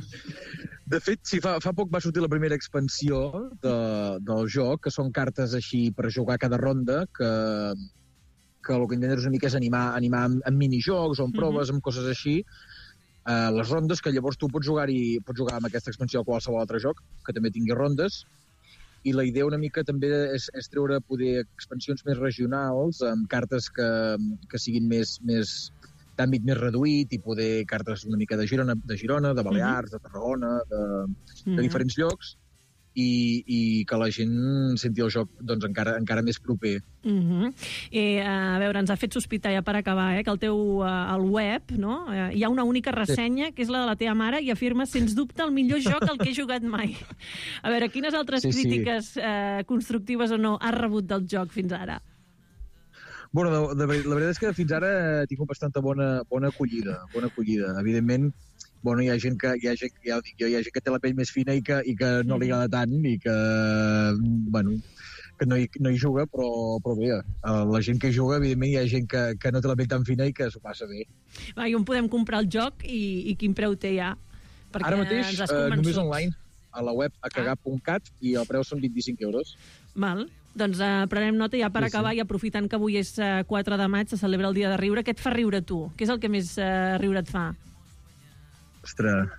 De fet, sí, fa, fa poc va sortir la primera expansió de, del joc, que són cartes així per jugar cada ronda, que, que el que intentes una mica és animar, animar amb, amb minijocs o amb proves, mm-hmm. amb coses així, Uh, les rondes, que llavors tu pots jugar-hi, pots jugar amb aquesta expansió a qualsevol altre joc, que també tingui rondes, i la idea una mica també és, és treure poder expansions més regionals, amb cartes que, que siguin més, més d'àmbit més reduït, i poder cartes una mica de Girona, de, Girona, de Balears, mm-hmm. de Tarragona, de, mm-hmm. de diferents llocs, i, i que la gent senti el joc doncs, encara, encara més proper. Uh-huh. I, a veure, ens ha fet sospitar ja per acabar, eh, que al teu uh, al web, no, uh, hi ha una única ressenya, sí. que és la de la teva mare, i afirma, sens dubte, el millor joc al que he jugat mai. A veure, quines altres sí, crítiques sí. Uh, constructives o no has rebut del joc fins ara? Bueno, de, de, la veritat és que fins ara he tingut bastanta bona, bona acollida. Bona acollida. Evidentment, bueno, hi ha gent que, hi ha gent, ja ho dic jo, hi ha gent que té la pell més fina i que, i que no li agrada tant i que, bueno, que no hi, no hi juga, però, però bé, la gent que juga, evidentment, hi ha gent que, que no té la pell tan fina i que s'ho passa bé. Va, i on podem comprar el joc i, i quin preu té ja? Perquè ara mateix, uh, només online, a la web a cagar punt cat, i el preu són vint-i-cinc euros. Val. Doncs uh, prenem nota ja per sí, acabar, sí. i aprofitant que avui és uh, quatre de maig, se celebra el Dia de Riure. Què et fa riure tu? Què és el que més uh, riure et fa? Ostres,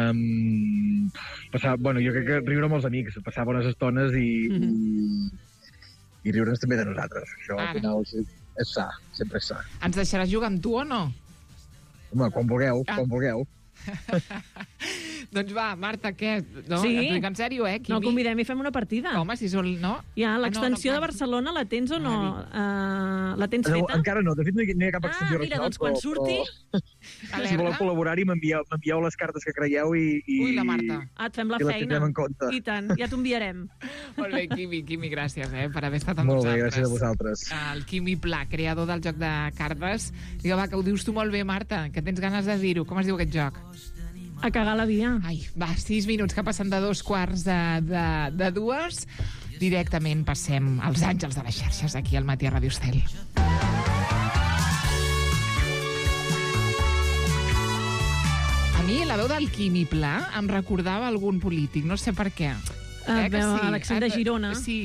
um, passar, bueno, jo crec que riure amb els amics, passar bones estones i, mm-hmm. i, i riure'ns també de nosaltres. Això al final és, és sa, sempre és sa. Ens deixaràs jugar amb tu o no? Home, quan vulgueu, ah. quan vulgueu. Doncs va, Marta, què? No? Sí? Et dic en sèrio, eh, Quimi? No, convidem i fem una partida. Home, si sol... No? Ja, l'extensió ah, no, no, de Barcelona la tens o no? Uh, la tens feta? No, encara no, de fet no hi, no hi ha cap extensió ah, mira, regional. Doncs quan surti... Però, si voleu col·laborar-hi, m'envieu les cartes que creieu i... i Ui, la Marta. Ah, et fem la i feina. En compte. I tant, ja t'ho enviarem. Molt bé, Quimi, Quimi, gràcies eh, per haver estat amb molt nosaltres. Molt bé, gràcies a vosaltres. El Quimi Pla, creador del joc de cartes. Digue, va, que ho dius tu molt bé, Marta, que tens ganes de dir-ho. Com es diu aquest joc? A cagar la via. Ai, va, sis minuts que passen de dos quarts de, de, de dues. Directament passem als àngels de les xarxes aquí al Matí a Ràdio Estel. A mi la veu del Quimi Pla em recordava algun polític, no sé per què. Ah, eh, que veu, sí? l'accent de Girona. Sí,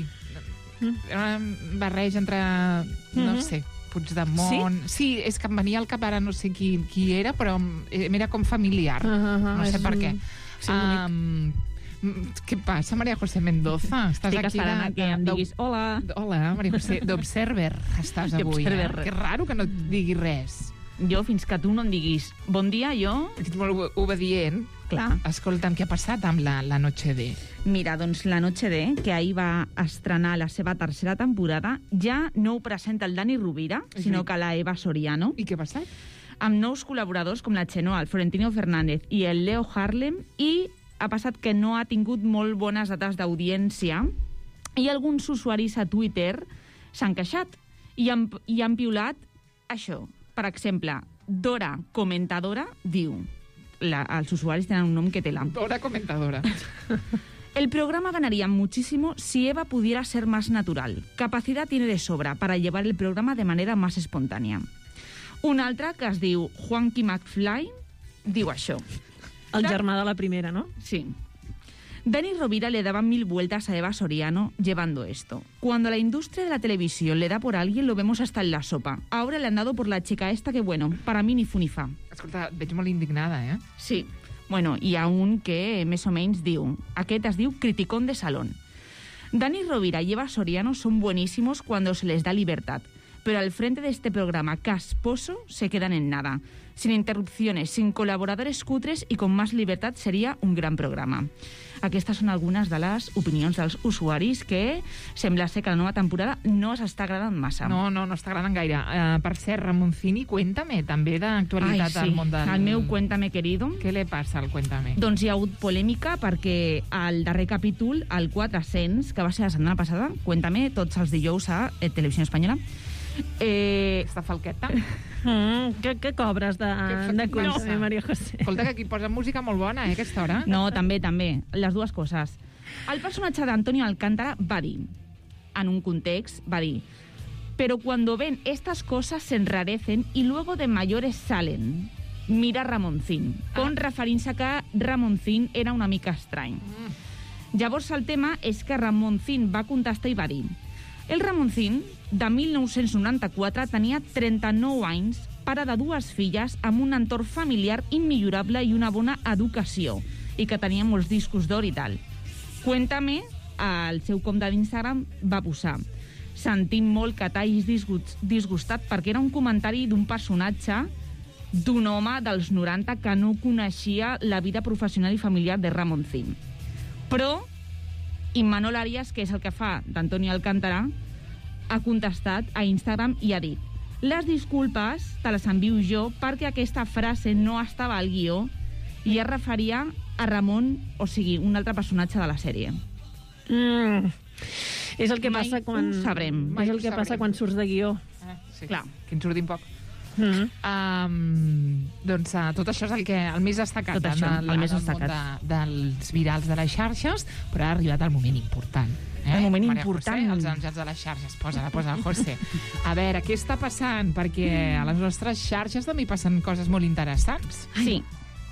una barreja entre, no sé, Puigdemont... Sí? Sí, és que em venia al cap ara, no sé qui, qui era, però era com familiar. Uh -huh, no sé per què. Sí, um, què passa, María José Mendoza? Estàs Estic aquí esperant de, que em diguis hola. Hola, María José, d'Observer estàs avui. Eh? Que raro que no et digui res. Jo, fins que tu no em diguis bon dia, jo... Ets molt obedient. Clar. Escolta'm, què ha passat amb la, la Noche D? Mira, doncs la Noche D, que ahir va estrenar la seva tercera temporada, ja no ho presenta el Dani Rovira, sinó que la Eva Soriano. I què ha passat? Amb nous col·laboradors com la Chenoa, el Florentino Fernández i el Leo Harlem, i ha passat que no ha tingut molt bones dates d'audiència i alguns usuaris a Twitter s'han queixat i han, i han piulat això. Per exemple, Dora Comentadora diu... La, els usuaris tenen un nom que tela. Dora Comentadora. El programa ganaría muchísimo si Eva pudiera ser más natural. Capacidad tiene de sobra para llevar el programa de manera más espontánea. Un altre, que es diu Juanqui McFly, diu això. El germà de la primera, ¿no? Sí. Dani Rovira le daba mil vueltas a Eva Soriano llevando esto. Cuando la industria de la televisión le da por alguien, lo vemos hasta en la sopa. Ahora le han dado por la chica esta que, bueno, para mí ni fu ni fa. Escolta, et veig molt indignada, eh? Sí. Bueno, hi ha un que més o menys diu... Aquest es diu criticón de salón. Dani Rovira y Eva Soriano son buenísimos cuando se les da libertad, pero al frente de este programa casposo se quedan en nada. Sin interrupciones, sin colaboradores cutres y con más libertad sería un gran programa. Aquestes són algunes de les opinions dels usuaris que sembla ser que la nova temporada no s'està agradant massa. No, no, no està agradant gaire. Uh, per cert, Ramoncini, cuéntame, també d'actualitat sí, al món del... el meu Cuéntame querido. Què li passa al Cuéntame? Doncs hi ha hagut polèmica perquè el darrer capítol, el quatre-cents, que va ser la setmana passada, Cuéntame, tots els dijous a Televisió Espanyola, Eh... Està falqueta? Mm, què, què cobres de, de consum, Maria José? Escolta, que aquí posa música molt bona, eh, aquesta hora. No, també, també. Les dues coses. El personatge d'Antonio Alcántara va dir, en un context, va dir, pero cuando ven estas cosas se enrarecen y luego de mayores salen. Mira Ramoncín, con ah. referint-se que Ramoncín era una mica estrany. Mm. Llavors el tema és que Ramoncín va contestar i va dir el Ramoncín, de mil nou-cents noranta-quatre, tenia trenta-nou anys, pare de dues filles, amb un entorn familiar immillorable i una bona educació, i que tenia molts discos d'or i tal. Cuéntame, al seu compte d'Instagram va posar sentim molt que t'hagis disgust, disgustat perquè era un comentari d'un personatge d'un home dels noranta que no coneixia la vida professional i familiar de Ramoncín. Però Immanol Arias, que és el que fa d'Antonio Alcántara, ha contestat a Instagram i ha dit les disculpes te les envio jo perquè aquesta frase no estava al guió i es referia a Ramon, o sigui, un altre personatge de la sèrie. Mm. És el que Mai passa quan... ho sabrem. És el que passa quan surts de guió. Eh, sí. Clar. Que en surtin poc. Mm. Um, doncs uh, tot això és el que el més destacat Tot això, en el, el més en el destacat. món de, dels virals de les xarxes, però ha arribat el moment important. Eh? El moment Maria important. José, els anunciats de les xarxes. Posa-la, posa-la, José. A veure, què està passant? Perquè a les nostres xarxes també hi passen coses molt interessants. Sí.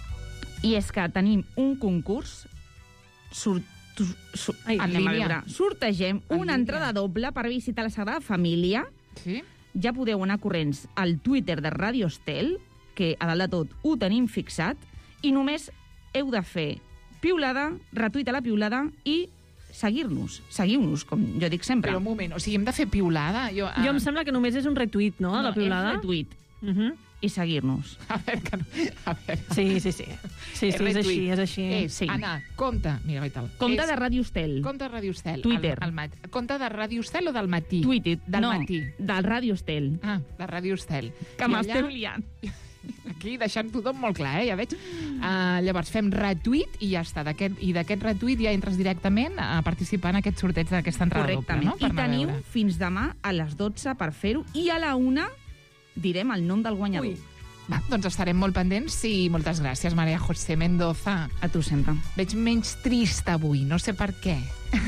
I és que tenim un concurs surt, sur, Ai, en anem a línia. veure. Sortegem En una línia. entrada doble per visitar la Sagrada Família. Sí? Ja podeu anar corrents al Twitter de Radio Estel, que a dalt de tot ho tenim fixat, i només heu de fer piulada, retuita la piulada i seguir-nos. Seguiu-nos, com jo dic sempre. Però un moment, o sigui, hem de fer piulada? Jo, uh... Jo em sembla que només és un retuit, no, de la piulada? És retuit. Uh -huh. I seguir-nos. A veure, que no... A veure. Sí, sí, sí. Sí, sí, és així, és així. És, Sí. Anna, compte, mira, tal. Compte és... de Radio Estel. Compte de Ràdio Estel. Twitter. Al, al mat... Compte de Ràdio Estel o del matí? Twitter. Del no, matí. del Radio Estel. Ah, de Ràdio Estel. Que I m'esteu allà- liant. Aquí deixant tothom molt clar, eh? Ja veig. Uh, llavors fem retuit i ja està. D'aquest, I d'aquest retuit ja entres directament a participar en aquest sorteig d'aquesta entrada Correctament. doble, no? I teniu fins demà a les dotze per fer-ho i a la una direm el nom del guanyador. Ui. Va, doncs estarem molt pendents i moltes gràcies, Maria José Mendoza. A tu sempre. Veig menys trista avui, no sé per què.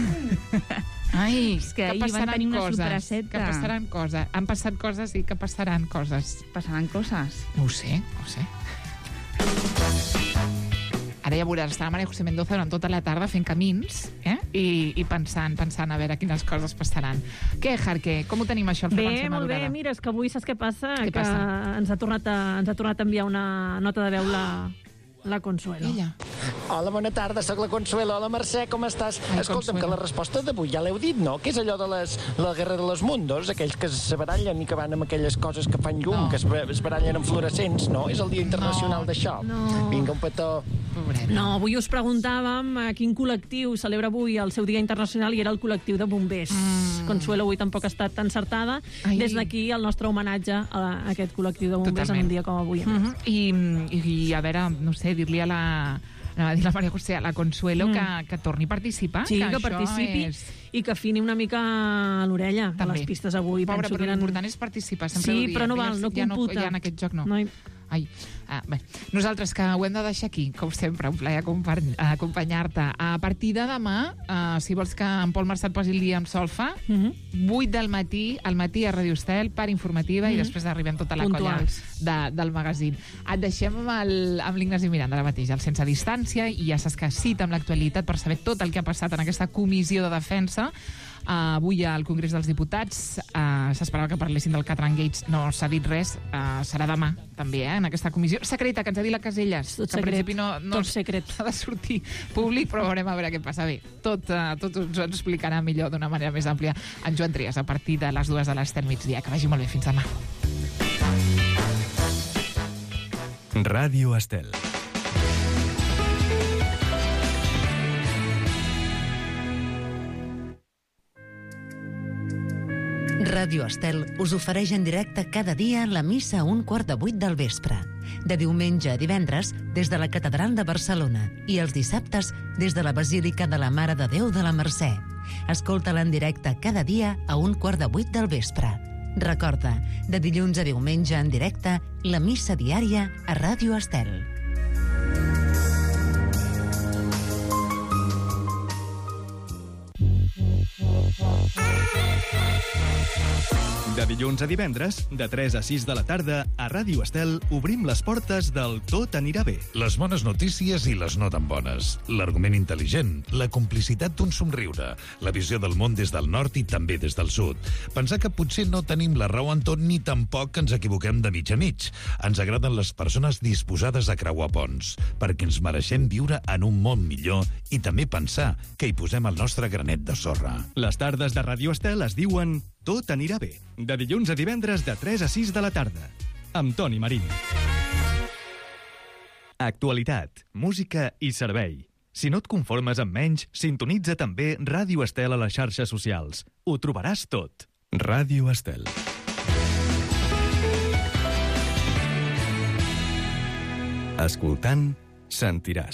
Ai, És que que ahir van passaran tenir una coses, sorpreseta. que passaran coses. Han passat coses i que passaran coses. Passaran coses. No ho sé, no ho sé. Ara ja veuràs, estarà Maria José Mendoza durant tota la tarda fent camins, eh? I, i pensant, pensant a veure quines coses passaran. Què, Jarque? Com ho tenim això, el Bé, freqüència molt bé. madurada? Mira, és que avui saps què passa? Què que passa? Ens, ha tornat a, ens ha tornat a enviar una nota de veu la, la Consuelo. Ella. Hola, bona tarda, sóc la Consuelo. Hola, Mercè, com estàs? Ai, Escolta'm, Consuelo. que la resposta d'avui ja l'heu dit, no? Que és allò de les, la guerra de los mundos, aquells que se barallen i que van amb aquelles coses que fan llum, No. que es, ba- es barallen amb fluorescents, no? És el dia internacional No. d'això. No. Vinga, un petó. Pobret. No, avui us preguntàvem a quin col·lectiu celebra avui el seu Dia Internacional i era el col·lectiu de bombers. Mm. Consuelo avui tampoc ha estat encertada. Ai. Des d'aquí el nostre homenatge a aquest col·lectiu de bombers Totalment. en un dia com avui. Uh -huh. I, i, I a veure, no sé, dir-li a la... Anava a dir la Maria José, a la Consuelo, Mm. que, que torni a participar. Sí, que, això participi és... i que afini una mica l'orella de També. les pistes avui. Pobre, Penso però que eren... l'important és participar. Sempre Sí, ho diem. però no val, Ja- no ja computa. No, ja en aquest joc no. No hi... Ai, ah, bé. Nosaltres que ho hem de deixar aquí, com sempre, un plaer acompany- acompanyar-te. A partir de demà, uh, si vols que en Pol Marçal posi el dia amb solfa, Uh -huh. vuit del matí, al matí a Ràdio Estel, per informativa, Mhm. i després arribem tota la Puntuals. colla de, del magazín. Et deixem amb, el, amb l'Ignasi Miranda ara mateix, el Sense Distància, i ja saps que cita amb l'actualitat per saber tot el que ha passat en aquesta comissió de defensa. Uh, avui al Congrés dels Diputats uh, s'esperava que parlessin del Catran Gates, no s'ha dit res, uh, serà demà també, eh, en aquesta comissió secreta que ens ha dit la Casellas, Tot que en secret, principi no, no tot secret. ha de sortir públic, però veurem a veure què passa. Bé, tot, uh, tot us ho explicarà millor d'una manera més àmplia en Joan Trias a partir de les dues de l'Estel migdia. Que vagi molt bé, fins demà. Ràdio Estel. Ràdio Estel us ofereix en directe cada dia la missa a un quart de vuit del vespre. De diumenge a divendres, des de la Catedral de Barcelona, i els dissabtes, des de la Basílica de la Mare de Déu de la Mercè. Escolta-la en directe cada dia a un quart de vuit del vespre. Recorda, de dilluns a diumenge en directe, la missa diària a Ràdio Estel. De dilluns a divendres, de tres a sis de la tarda, a Ràdio Estel obrim les portes del Tot anirà bé. Les bones notícies i les no tan bones. L'argument intel·ligent, la complicitat d'un somriure, la visió del món des del nord i també des del sud. Pensar que potser no tenim la raó en tot ni tampoc ens equivoquem de mig a mig. Ens agraden les persones disposades a creuar ponts, perquè ens mereixem viure en un món millor i també pensar que hi posem el nostre granet de sorra. Les tardes de Ràdio Estel es diuen Tot anirà bé. De dilluns a divendres de tres a sis de la tarda. Amb Toni Marín. Actualitat, música i servei. Si no et conformes amb menys, sintonitza també Ràdio Estel a les xarxes socials. Ho trobaràs tot. Ràdio Estel. Escoltant, sentiràs.